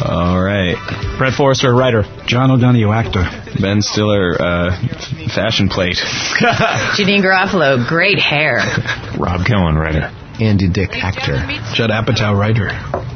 All right. Brent Forrester, writer. John O'Donoghue, actor. Ben Stiller, fashion plate. Janine Garofalo, great hair. Rob Cohen, writer. Andy Dick, actor. Judd Apatow, writer.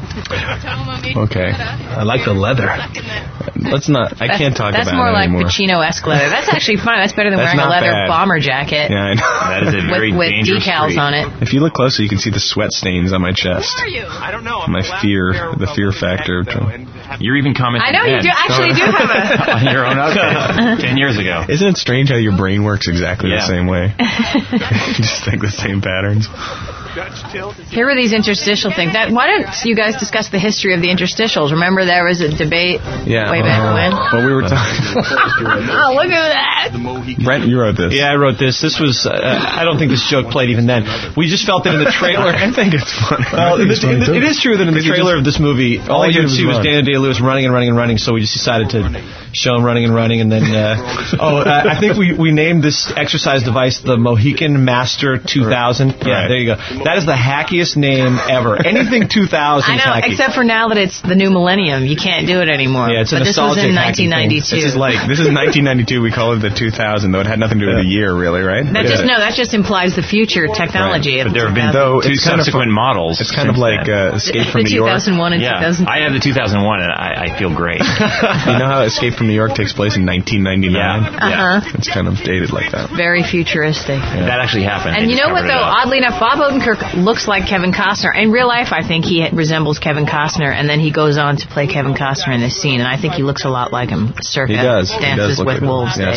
Okay. I like the leather. Let's not. I can't talk about it anymore. That's more like Pacino-esque leather. That's actually fun. That's better than wearing a leather bomber jacket. Yeah, I know. That is a very with dangerous decals street. on it. If you look closer, you can see the sweat stains on my chest. I don't know. My fear, the fear factor. You're even commenting. I know you do actually do have a... on your own update 10 years ago. Isn't it strange how your brain works exactly the same way? Just think the same patterns. Here were these interstitial things. Why don't you guys discuss the history of the interstitials? Remember there was a debate way back when? Well, we were talking. Oh, look at that. Brent, you wrote this. Yeah, I wrote this. This was, I don't think this joke played even then. We just felt that in the trailer. I think it's funny. Well, it is true that in the trailer of this movie, all you could see was Daniel Day-Lewis running and running and running, so we just decided to show him running and running, and then, I think we named this exercise device the Mohican Master 2000. Yeah, there you go. That is the hackiest name ever. Anything 2000 I is know, hacky. except for now that it's the new millennium. You can't do it anymore. Yeah, it's a but this was nostalgic in hacking thing. 1992. This is 1992. We call it the 2000, though it had nothing to do with the year, really, right? That just implies the future technology. But there have been two subsequent models. It's kind of like Escape from New York. The 2001 and 2000. I have the 2001, and I feel great. You know how Escape from New York takes place in 1999? Yeah. It's kind of dated like that. Very futuristic. Yeah. That actually happened. And you know what, though? Oddly enough, Bob Odenkirk looks like Kevin Costner. In real life, I think he resembles Kevin Costner, and then he goes on to play Kevin Costner in this scene, and I think he looks a lot like him. Circa he does. Dances with Wolves Day.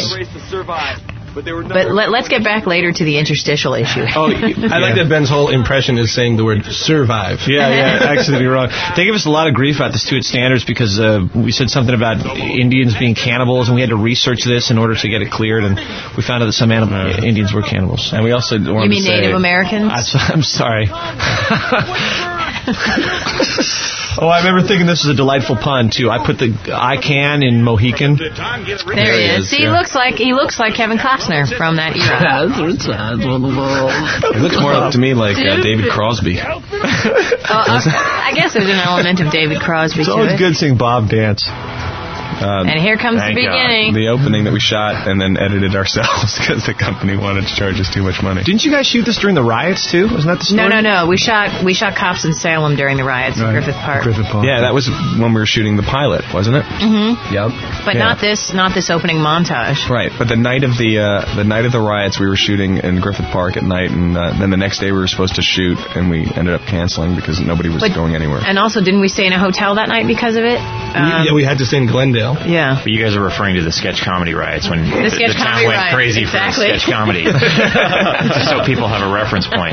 But let's get back later to the interstitial issue. I like that Ben's whole impression is saying the word survive. Yeah, absolutely wrong. They gave us a lot of grief at the Stewart Standards because we said something about Indians being cannibals, and we had to research this in order to get it cleared, and we found out that some Indians were cannibals. And we also wanted You mean Native Americans? I'm sorry. Oh, I remember thinking this was a delightful pun too. I put the I can in Mohican. There he is. See, he looks like Kevin Costner from that era. He looks more to me like David Crosby. I guess there's an element of David Crosby It's to always it. good seeing Bob dance. And here comes the beginning. The opening that we shot and then edited ourselves because the company wanted to charge us too much money. Didn't you guys shoot this during the riots too? Wasn't that the story? No. We shot Cops in Salem during the riots at Griffith Park. Yeah, that was when we were shooting the pilot, wasn't it? Mm-hmm. Yep. But not this opening montage. Right, but the night of the riots, we were shooting in Griffith Park at night, and then the next day we were supposed to shoot, and we ended up canceling because nobody was going anywhere. And also, didn't we stay in a hotel that night because of it? We had to stay in Glendale. Yeah. But you guys are referring to the sketch comedy riots when the town comedy went riots, crazy exactly. for sketch comedy. Just so people have a reference point.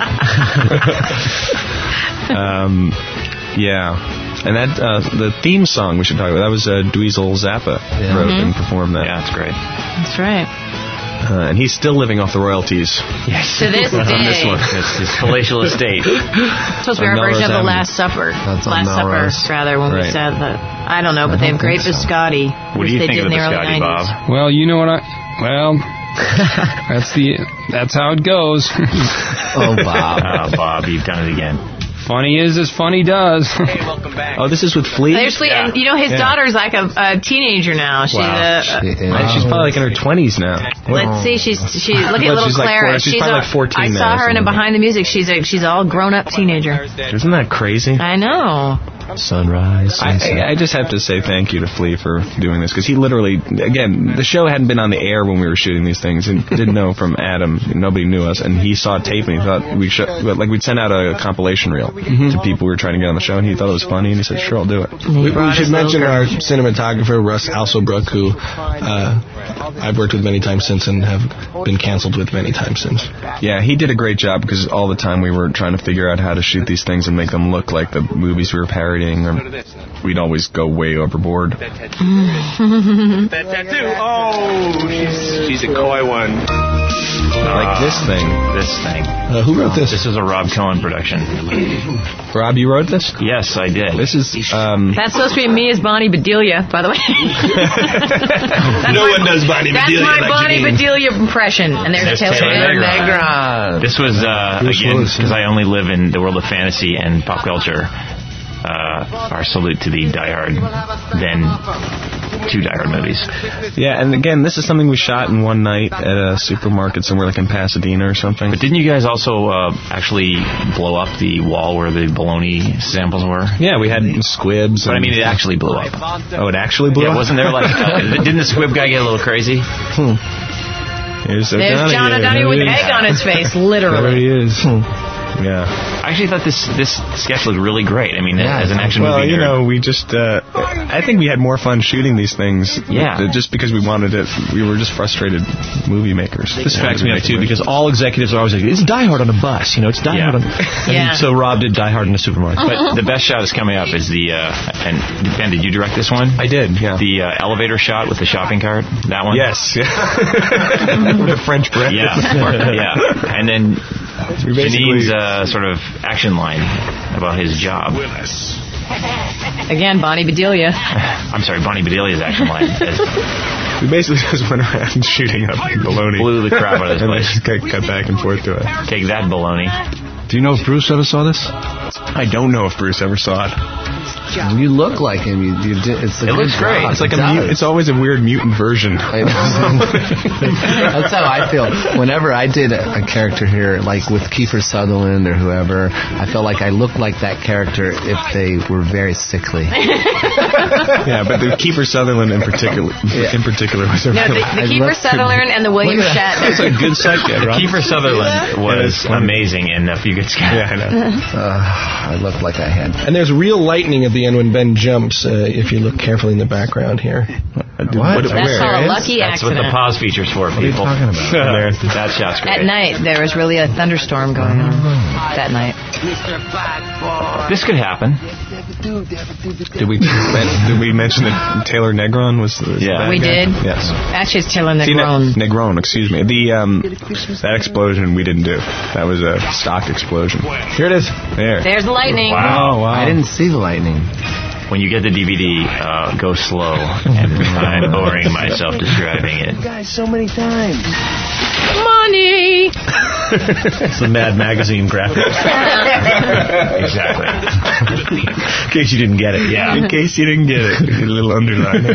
Yeah. And that the theme song we should talk about, that was Dweezil Zappa wrote and performed that. Yeah, that's great. That's right. And he's still living off the royalties. Yes. To this day. On this one. It's his palatial estate. It's supposed to be our version of the Last Supper. That's on Last Supper, Melrose. rather, when we said that. I don't know, but they have Great Biscotti. What do you think of the Biscotti, Bob? Well, you know what that's how it goes. Oh, Bob. Bob, you've done it again. Funny is as funny does. Oh, this is with Flea? There's Flea, and his daughter's like a teenager now. She's she's probably like in her 20s now. Let's see, she's look at little she's Clara. Like she's probably like 14 I now saw her in a something. Behind the Music. She's all grown up teenager. Isn't that crazy? I know. Sunrise, sunset. I just have to say thank you to Flea for doing this, because he literally, again, the show hadn't been on the air when we were shooting these things, and didn't know from Adam. Nobody knew us, and he saw tape and he thought we'd send out a compilation reel to people we were trying to get on the show, and he thought it was funny, and he said, "Sure, I'll do it." We should mention our cinematographer Russ Alsobrook, who I've worked with many times since and have been canceled with many times since. Yeah, he did a great job, because all the time we were trying to figure out how to shoot these things and make them look like the movies we were parodying. Or we'd always go way overboard. That tattoo. Oh, she's a coy one. Like this thing. Who wrote this? This is a Rob Cohen production. Rob, you wrote this? Yes, I did. This is... That's supposed to be me as Bonnie Bedelia, by the way. No one does Bonnie Bedelia. That's my like Bonnie Janine. Bedelia impression. And there's Taylor Negron. This was, again, because I only live in the world of fantasy and pop culture. our salute to the Die Hard, then 2 Die Hard movies. Yeah, and again, this is something we shot in one night at a supermarket somewhere like in Pasadena or something. But didn't you guys also actually blow up the wall where the bologna samples were? Yeah, we had squibs. But I mean, it actually blew up. Oh, it actually blew up? Wasn't there didn't the squib guy get a little crazy? There's John O'Donoghue with egg on his face, literally. There he is. Yeah. I actually thought this sketch looked really great. I mean, as an action movie. Well, you know, we just, I think we had more fun shooting these things. Yeah. Just because we wanted it. We were just frustrated movie makers. This cracks me up, too, because all executives are always like, it's Die Hard on a bus. You know, it's Die Hard on... And so Rob did Die Hard in a supermarket. But the best shot is coming up is the, and Ben, did you direct this one? I did, yeah. The elevator shot with the shopping cart, that one? Yes, yeah. With the French bread. Yeah, yeah. And then Janine's sort of action line about his job. Again, Bonnie Bedelia. I'm sorry, Bonnie Bedelia's action line. We basically just went around shooting up baloney. Blew the crap out of this place. And then cut back and forth to it. Take that, baloney. Do you know if Bruce ever saw this? I don't know if Bruce ever saw it. You look like him. It looks great. It's like it's always a weird mutant version. That's how I feel. Whenever I did a character here, like with Kiefer Sutherland or whoever, I felt like I looked like that character if they were very sickly. Yeah, but the Kiefer Sutherland in particular was a No, the Kiefer Sutherland and the William Shatner. That's a good sidekick, right? Kiefer Sutherland was amazing in A Few Good Scars. Yeah, I know. I looked like I had. And there's real lightning at the end when Ben jumps, if you look carefully in the background here. That's called a lucky That's accident. what the pause feature's for, people. What are you talking about? That shot's great. At night, there was really a thunderstorm going on that night. This could happen. Did we mention that Taylor Negron was the bad We guy? did. Yes. Actually, it's Taylor Negron. Negron, excuse me. That explosion we didn't do. That was a stock explosion. Here it is. There's the lightning. Wow. I didn't see the lightning. When you get the DVD, go slow. And I'm boring myself describing it. Guys, so many times. Money! It's the Mad Magazine graphic. Exactly. In case you didn't get it. Yeah. In case you didn't get it, a little underline.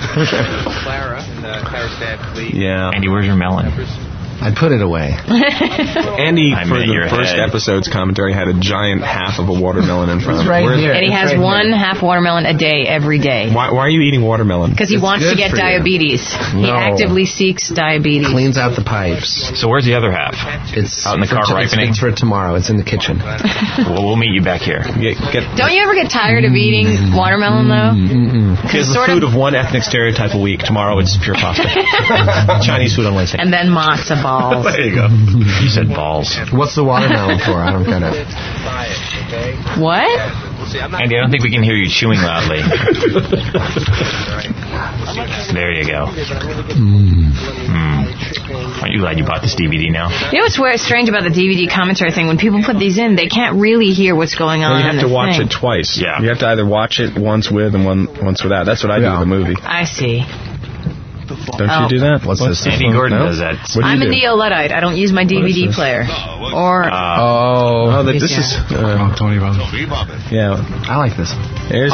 Yeah. Andy, where's your melon? I put it away. Andy, I for meant the your first head. episode's commentary, had a giant half of a watermelon in front of him. right here. And he has one half watermelon a day, every day. Why are you eating watermelon? Because he wants to good get for you. diabetes. He No. actively seeks diabetes. Cleans out the pipes. So where's the other half? It's Out in the car ripening? It's for tomorrow. It's in the kitchen. Well, we'll meet you back here. Don't you ever get tired of eating watermelon, though? Here's the food of one ethnic stereotype a week. Tomorrow it's pure pasta. Chinese food on Wednesday. And then matzo balls. There you go. You said balls. What's the watermelon for? I don't get it. What? Andy, I don't think we can hear you chewing loudly. There you go. Aren't you glad you bought this DVD now? You know what's strange about the DVD commentary thing? When people put these in, they can't really hear what's going on. Well, you have in to the watch thing. it twice. Yeah. You have to either watch it once with and once without. That's what I do with the movie. I see. Don't you do that? What's this? Andy Gordon No? does that. What do I'm you a do? Neo-Luddite. I don't use my DVD player. Or... Oh, this is... Tony Robbins. Yeah. I like this. There's...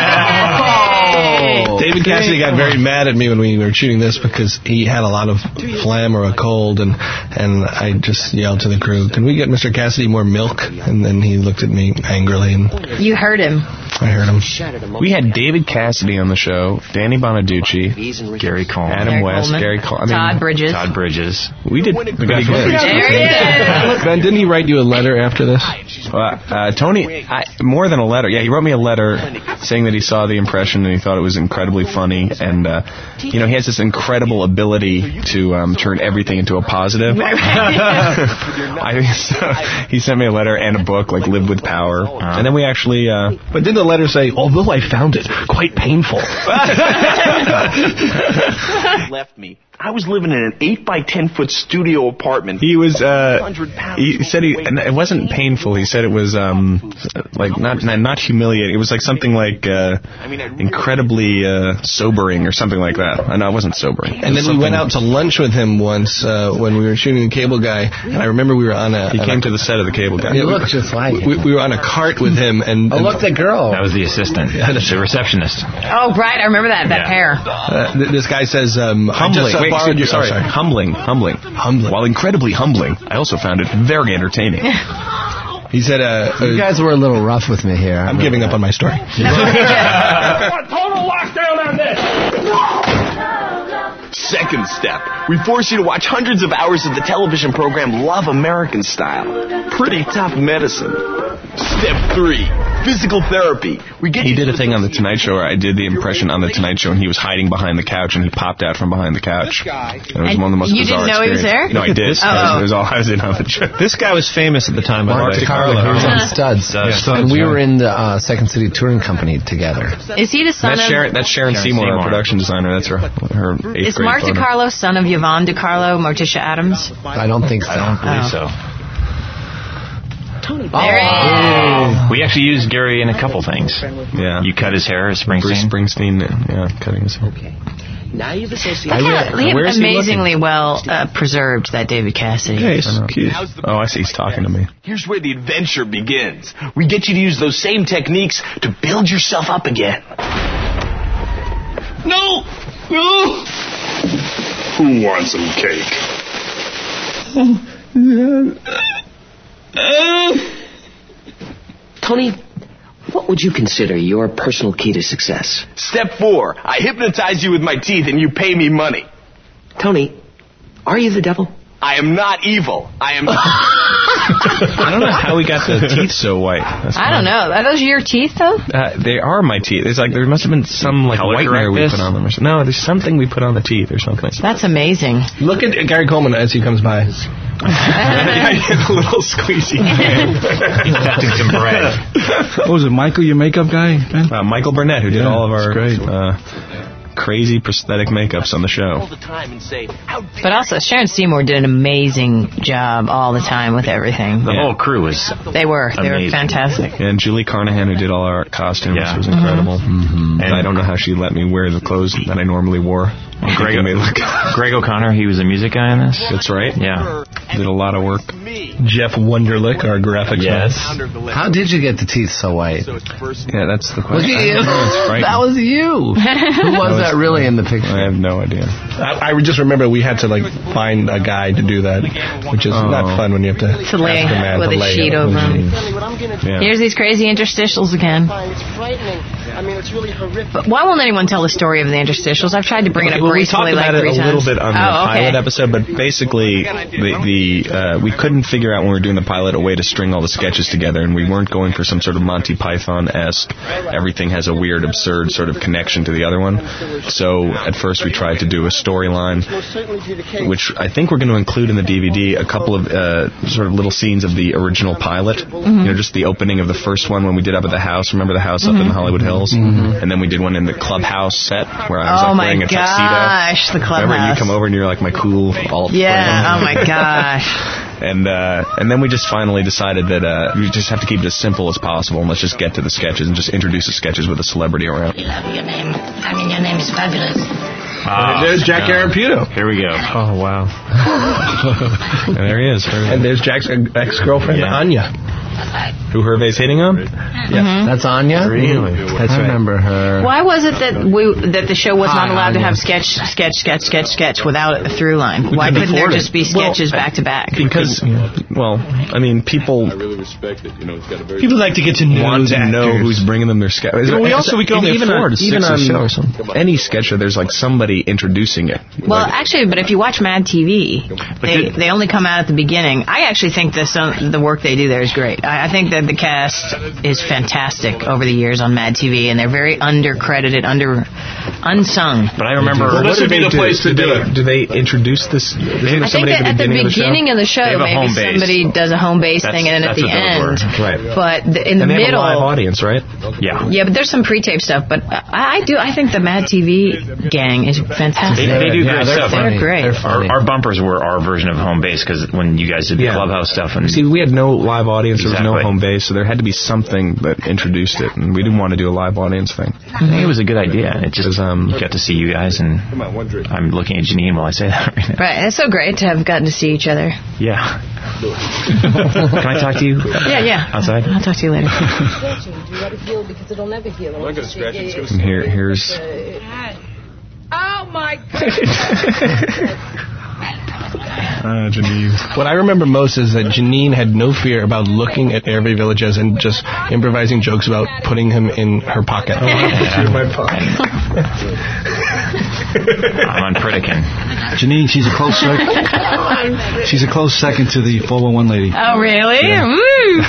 David Cassidy got very mad at me when we were shooting this because he had a lot of phlegm or a cold, and I just yelled to the crew, "Can we get Mr. Cassidy more milk?" And then he looked at me angrily, and You heard him. I heard him. We had David Cassidy on the show, Danny Bonaducci, Gary Coleman. Adam West, Coleman, Gary Coleman. Todd Bridges. Todd Bridges. We did pretty good. There he is. Ben, didn't he write you a letter after this? Tony, more than a letter. Yeah, he wrote me a letter saying that he saw the impression and he thought it was incredibly funny. And, he has this incredible ability to turn everything into a positive. He sent me a letter and a book, like Live with Power. And then we actually... But didn't the letter say, "Although I found it quite painful"? Left me I was living in an 8 by 10 foot studio apartment. He was, he said and it wasn't painful. He said it was, like, not humiliating. It was like something like, incredibly, sobering or something like that. I know it wasn't sobering. And then we went out to lunch with him once, when we were shooting The Cable Guy, and I remember we were on a... He came to the set of The Cable Guy. He looked just like him. We were on a cart with him, and... Oh, look, the girl. That was the assistant, the receptionist. Oh, right, I remember that pair. this guy says, humbling. Humbling. Humbling. While incredibly humbling, I also found it very entertaining. He said, you guys were a little rough with me here. I'm giving up on my story. Total lockdown on this! Second step, we force you to watch hundreds of hours of the television program Love American Style. Pretty tough medicine. Step 3, physical therapy. He did a thing on The Tonight Show where I did the impression on The Tonight Show, and he was hiding behind the couch, and he popped out from behind the couch. And it was one of the most bizarre didn't know he was there? No, I did. It was all I was in on the show. This guy was famous at the time. Mark DiCarlo. He was on Studs. And we were in the Second City Touring Company together. Is he the son of... That's Sharon Seymour, our production designer. That's her 8th grade Is Mark photo. DiCarlo son of Yvonne DiCarlo, Morticia Adams? I don't think so. I don't believe so. There he is. We actually used Gary in a couple things. Yeah. You cut his hair as Springsteen. Bruce Springsteen, cutting his hair. Okay. Now you've associated... Liam amazingly well preserved, that David Cassidy. Yeah, he's cute. Oh, I see. He's talking to me. Here's where the adventure begins. We get you to use those same techniques to build yourself up again. No! Who wants some cake? Tony, what would you consider your personal key to success? Step 4, I hypnotize you with my teeth and you pay me money. Tony, are you the devil? I am not evil. I am... I don't know how we got the teeth so white. I don't know. Are those your teeth, though? They are my teeth. It's like there must have been some like whitener we put on them. No, there's something we put on the teeth or something. That's amazing. Look at Gary Coleman as he comes by. I get a little squeezy. He's touching some bread. What was it, Michael, your makeup guy? Michael Burnett, who did all of our crazy prosthetic makeups on the show. But also, Sharon Seymour did an amazing job all the time with everything. The whole crew was They were fantastic. And Julie Carnahan, who did all our costumes, was incredible. And I don't know how she let me wear the clothes that I normally wore. Greg O'Connor, he was a music guy in this. That's right. Yeah. Did a lot of work. Jeff Wunderlich, our graphics man. How did you get the teeth so white? Yeah, that's the question. Look at you. That was you. Who was that really in the picture? I have no idea. I just remember we had to find a guy to do that, which is not fun when you have to lay with a sheet over him. Yeah. Here's these crazy interstitials again. It's frightening. I mean, it's really horrific. But why won't anyone tell the story of the interstitials? I've tried to bring it up we talked about it a little bit on the pilot okay. episode, but basically we couldn't figure out when we were doing the pilot a way to string all the sketches together, and we weren't going for some sort of Monty Python-esque, everything has a weird, absurd sort of connection to the other one. So at first we tried to do a storyline, which I think we're going to include in the DVD, a couple of sort of little scenes of the original pilot. You know, just the opening of the first one when we did up at the house. Remember the house up in the Hollywood Hills? And then we did one in the clubhouse set where I was wearing a tuxedo. Gosh, the clubhouse. Remember, you come over and you're like my cool alt friend. Oh my gosh. And then we just finally decided that we just have to keep it as simple as possible, and let's just get to the sketches and just introduce the sketches with a celebrity around. Your name. I mean, your name is fabulous. There's Jack Araputo. Here we go. Oh, wow. And there he is. And there's Jack's ex-girlfriend, Anya. Who Hervé's hitting on? Yeah. That's Anya? Really? That's right. I remember her. Why was it that the show was not allowed to have sketch without a through line? Why couldn't there just be sketches back to back? Because, I mean, people... I really respect it. You know, it's got a very... People like to get to know who's bringing them their sketch. We can only afford even on show or something. Any sketch show, there's like somebody introducing it. Well, actually, but if you watch Mad TV, they only come out at the beginning. I actually think the work they do there is great. I think that the cast is fantastic over the years on Mad TV, and they're very undercredited, unsung. But I remember... Well, this would be the place to do it. Do they introduce this? I think that at the beginning of the show, maybe somebody does a home base thing, and then at the end. Right. But in the they middle... have a live audience, right? Yeah. Yeah, but there's some pre-tape stuff. But I think the Mad TV gang is fantastic. They do great stuff. They're great. Our bumpers were our version of home base, because when you guys did the Clubhouse stuff. And see, we had no live audience. There was no home base, so there had to be something that introduced it, and we didn't want to do a live audience thing. I think it was a good idea. It just got to see you guys, and I'm looking at Janine while I say that right now. Right, it's so great to have gotten to see each other. Yeah. Can I talk to you? Yeah. Outside? I'll talk to you later. And here's... Oh my God! Janine. What I remember most is that Janine had no fear about looking at Hervé Villagez and just improvising jokes about putting him in her pocket. In my pocket. I'm on Pritikin. Janine, she's a close second. She's a close second to the 411 lady. Oh, really? Yeah. Woo!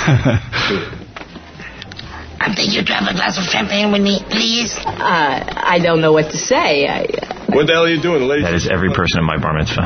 I think you'd have a glass of champagne with me, please. I don't know what to say. What the hell are you doing, lady? That is every person at my bar mitzvah.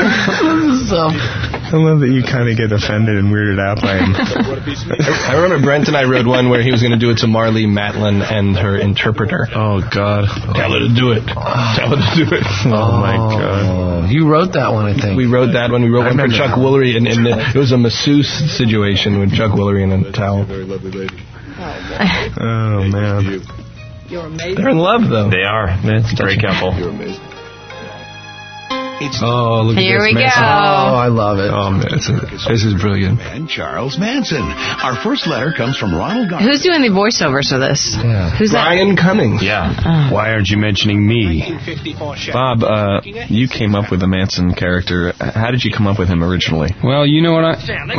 I love that you kind of get offended and weirded out by him. I remember Brent and I wrote one where he was going to do it to Marlee Matlin and her interpreter. Oh, God. Tell her to do it. Tell her to do it. Oh, my God. You wrote that one, I think. We wrote that one. We wrote one for Chuck Woolery, and it was a masseuse situation with Chuck Woolery and a towel. Very lovely lady. Oh, man. You're amazing. They're in love, though. They are. It's a great couple. You're amazing. Oh, look Here at this. we go. Manson. Oh, I love it. Oh, man, this is brilliant. And Charles Manson. Our first letter comes from Ronald Garner. Who's doing the voiceovers for this? Yeah. Who's Brian Cummings. Yeah. Why aren't you mentioning me? Bob, you came up with the Manson character. How did you come up with him originally? Well, you know what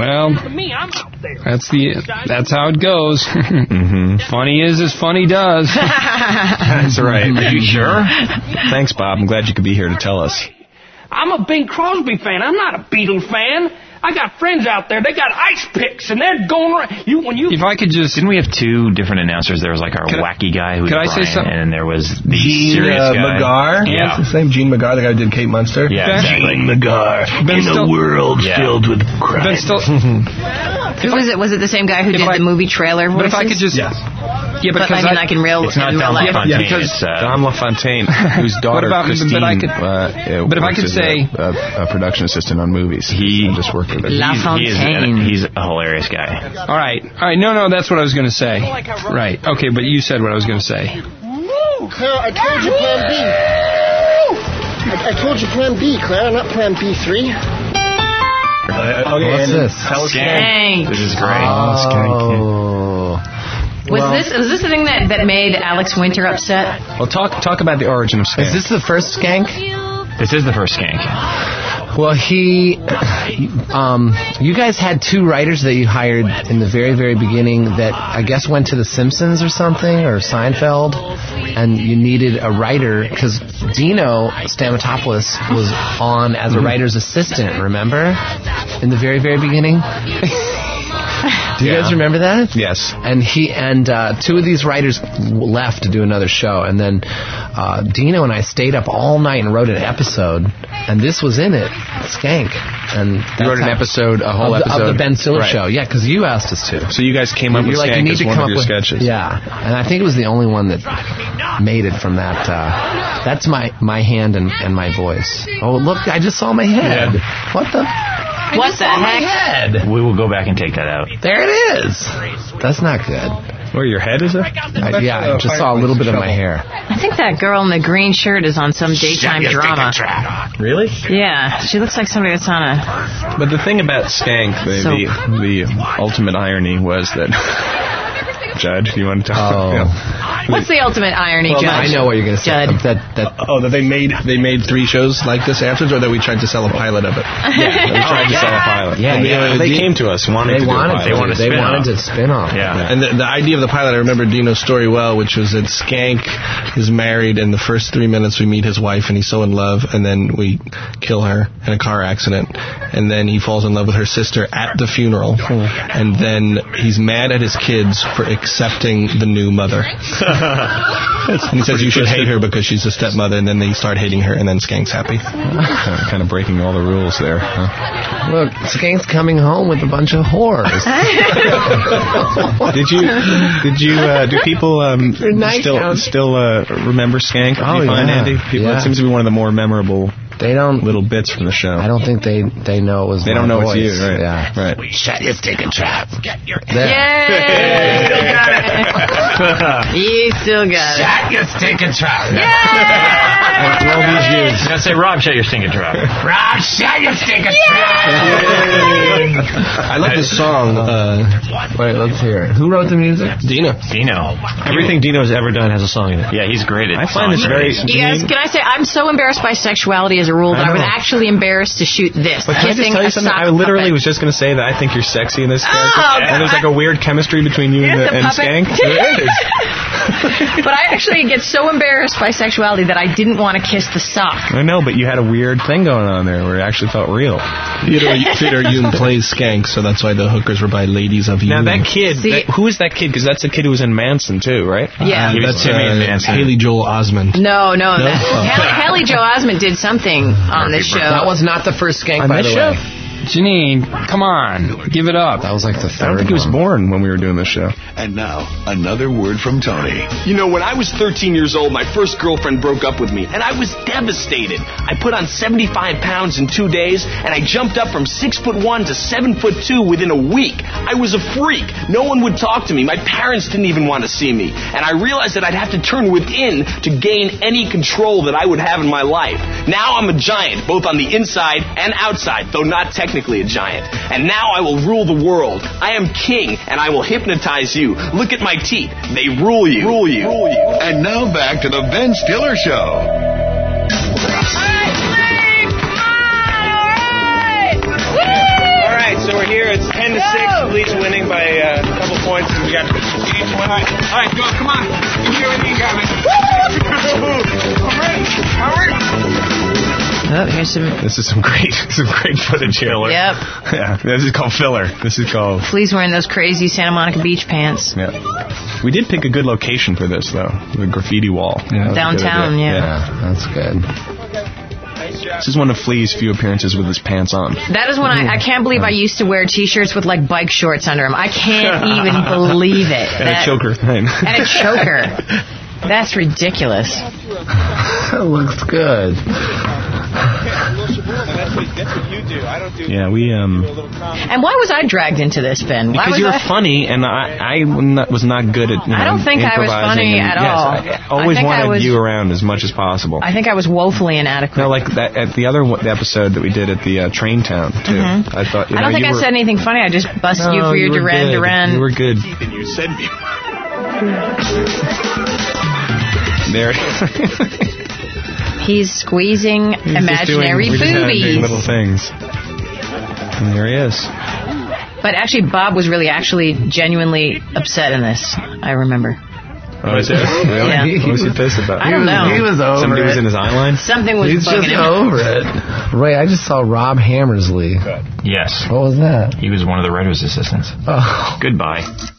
that's how it goes. Mm-hmm. Funny is as funny does. That's right. Are you sure? Thanks, Bob. I'm glad you could be here to tell us. I'm a Bing Crosby fan. I'm not a Beatles fan. I got friends out there. They got ice picks, and they're going around. If I could just... Didn't we have two different announcers? There was like our wacky guy who was Brian, and there was the serious guy. McGar. Yeah. What's his name? Gene McGar, the guy who did Kate Munster. Yeah, exactly. Gene McGar. In a world filled with crime. Who was it? Was it the same guy who did the movie trailer voices? But if I could just... Yes. Yeah, but I mean, like in real It's not in real Don life. LaFontaine. Because It's, Dom LaFontaine, whose daughter Christine, but if I could say a production assistant on movies. He just worked with her. He's a hilarious guy. All right. No, that's what I was going to say. Right. Okay, but you said what I was going to say. Claire, I told you Plan B. I told you Plan B, Claire, not Plan B3. Okay, What's this? Skank. This is great. Oh. Was this the thing that made Alex Winter upset? Well, talk about the origin of Skank. Is this the first Skank? This is the first Skank. Well, you guys had two writers that you hired in the very, very beginning that I guess went to The Simpsons or something, or Seinfeld, and you needed a writer because Dino Stamatopoulos was on as a writer's assistant, remember? In the very, very beginning? Do you guys remember that? Yes. And two of these writers left to do another show, and then Dino and I stayed up all night and wrote an episode, and this was in it, Skank. And you wrote an episode, a whole episode of the Ben Stiller right. show. Yeah, because you asked us to. So you guys came up with Skank as one of your sketches. Yeah, and I think it was the only one that made it from that. That's my hand and my voice. Oh, look, I just saw my head. Yeah. What the? What the heck? Head. We will go back and take that out. There it is. That's not good. Where your head is? I just saw a little bit of my hair. I think that girl in the green shirt is on some daytime drama. Really? Yeah, she looks like somebody that's on a... But the thing about Skank, the ultimate irony was that Judd. You want to talk? Oh. What's the ultimate irony, Judd? I know what you're going to say. Judd. That they made 3 shows like this afterwards, or that we tried to sell a pilot of it. Yeah, we tried to sell a pilot. Yeah, they came to us, They wanted to spin off. Yeah. And the idea of the pilot, I remember Dino's story well, which was that Skank is married, and the first 3 minutes we meet his wife, and he's so in love, and then we kill her in a car accident, and then he falls in love with her sister at the funeral, and then he's mad at his kids for accepting the new mother. And he says you should hate her because she's a stepmother, and then they start hating her, and then Skank's happy. Kind of breaking all the rules there. Huh? Look, Skank's coming home with a bunch of whores. Do people still remember Skank? Oh, do you find, yeah. Andy? It seems to be one of the more memorable little bits from the show. I don't think they know it was They don't know voice. it's you, right? Yeah. Right. Shut your stinking trap. You still got it. Shut your stinking trap. After all these years. You gotta say, Rob, shut your stinking trap. Rob, shut your stinking trap. I like this song. Wait, let's hear it. Who wrote the music? Dino. Everything Dino's ever done has a song in it. Yeah, he's great at I find this very... You guys, can I say, I'm so embarrassed by sexuality as a rule that I was actually embarrassed to shoot this. But can I just tell you something? I literally was just going to say that I think you're sexy in this character. And there's like a weird chemistry between you and Skank. There is. But I actually get so embarrassed by sexuality that I didn't want to kiss the sock. I know, but you had a weird thing going on there where it actually felt real. Theodore Hume plays Skank, so that's why the hookers were by ladies of Hume. Now that kid, who is that kid? Because that's the kid who was in Manson too, right? Yeah. That's Haley Joel Osment. No. Haley Joel Osment did something on this show. That was not the first Skank, by the way. Janine, come on, give it up. That was like the third. I don't think he was born when we were doing this show. And now, another word from Tony. You know, when I was 13 years old, my first girlfriend broke up with me, and I was devastated. I put on 75 pounds in 2 days, and I jumped up from 6'1" to 7'2" within a week. I was a freak. No one would talk to me. My parents didn't even want to see me. And I realized that I'd have to turn within to gain any control that I would have in my life. Now I'm a giant, both on the inside and outside, though not technically a giant. And now I will rule the world. I am king, and I will hypnotize you. Look at my teeth. They rule you. And now back to the Ben Stiller Show. All right, so we're here. It's 10-6. Leeds winning by a couple points, and we got each one. All right, go. Come on. Give me everything you got, man. I'm ready. Oh, here's some... This is some great footage here. Yep. Yeah, this is called filler. This is called... Flea's wearing those crazy Santa Monica Beach pants. Yeah. We did pick a good location for this, though. The graffiti wall. Yeah. Downtown, Yeah, that's good. This is one of Flea's few appearances with his pants on. That is when I can't believe I used to wear T-shirts with, like, bike shorts under them. I can't even believe it. And a choker thing. And a choker. That's ridiculous. That looks good. That's what you do. I don't do. Yeah, we And why was I dragged into this, Ben? Why because was you were funny, and I was not good at. I don't think I was funny at all. I always wanted you around as much as possible. I think I was woefully inadequate. No, like that at the other episode that we did at the Train Town too. Mm-hmm. I thought. I don't think I said anything funny. I just busted you for your Duran. You were good. And you said me. There. He's squeezing imaginary boobies. Little things. And there he is. But actually, Bob was actually genuinely upset in this. I remember. Oh, is it? Really? Yeah. What was he pissed about? I don't know. He was over Somebody it. was in his eye line? Something was He's bugging just him. over it. Ray, I just saw Rob Hammersley. Yes. What was that? He was one of the writer's assistants. Oh. Goodbye.